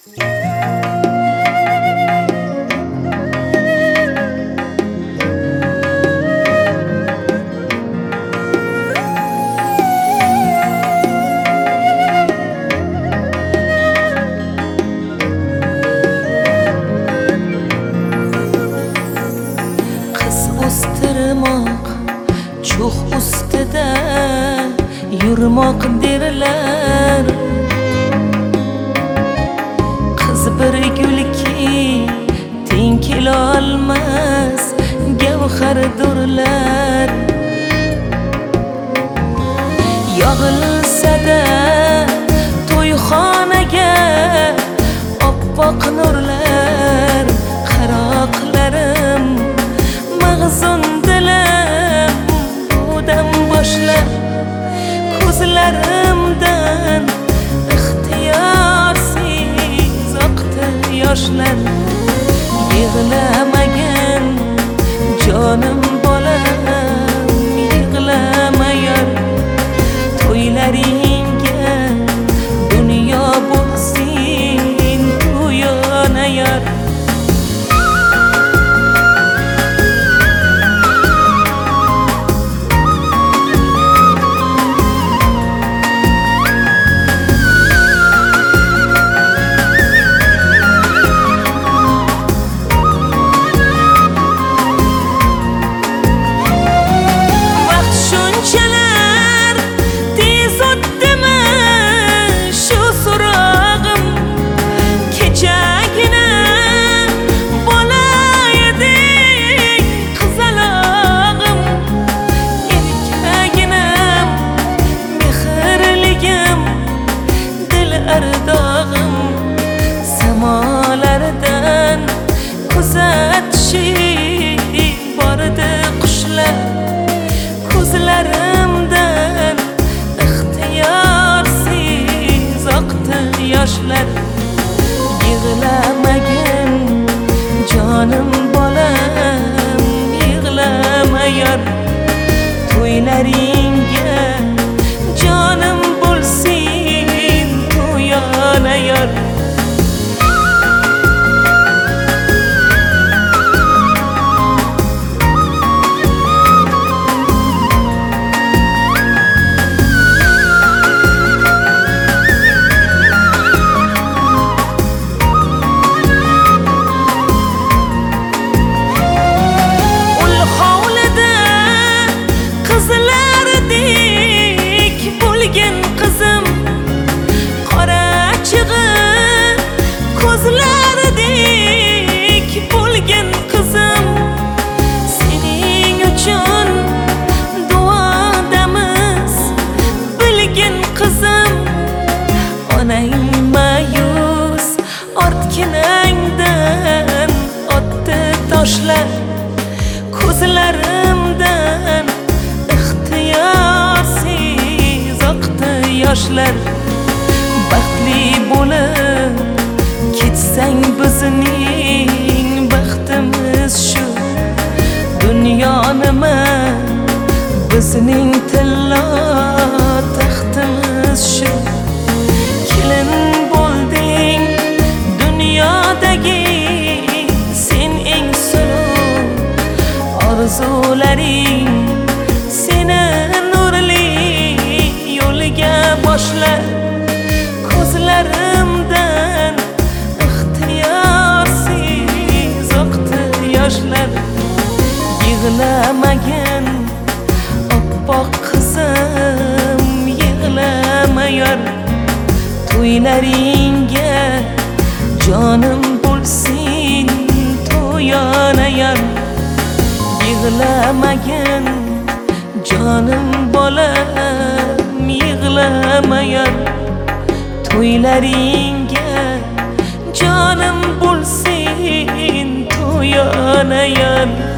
O'stirmoq cho'x ustida yurmoq derlar. Qiz bir gulki teng kelolmas gavhardurlar. Yog'ilsa-da to'yxonaga oppoq nurlar. Qaroqlarim mag'zun dilim budan boshlab ko'zlarimdan ixtiyorsiz oqdi yoshlar. Yig'lamagin jonim bolam, yig'lama yar. To'ylaringga dunyo bo'lsin to'yona yar. Samolardan kuzatishib bordi qushlar. Ko'zlarimdan ixtiyorsiz oqdi yoshlar. Yig'lamagin jonim bolam, yig'lama yar. To'ylaringga jonim bo'lsin to'yona yar. Ko'zlardek bo'lgan qizim, sening uchun duodamiz bilgin qizim. Onang ma'yus ortkinangdan otdi toshlar. Ko'zlarimdan ixtiyorsiz oqdi yoshlar. Baxtli bo'lib ketsang bizning baxtimiz shu. Dunyo nima bizning tillo taxtimiz shu. Kelin bo'lding dunyodagi sen eng suluv. Orzularing seni nurli yo'lga boshlar. Ko'zlarimdan ixtiyorsiz oqdi yoshlar. Yig'lamagin oppoq qizim, yig'lama yar. To'ylaringga jonim bo'lsin to'yona yar. Yig'lamagin jonim bolam, yig'lama yar. To'ylaringga jonim bo'lsin to'yona yar.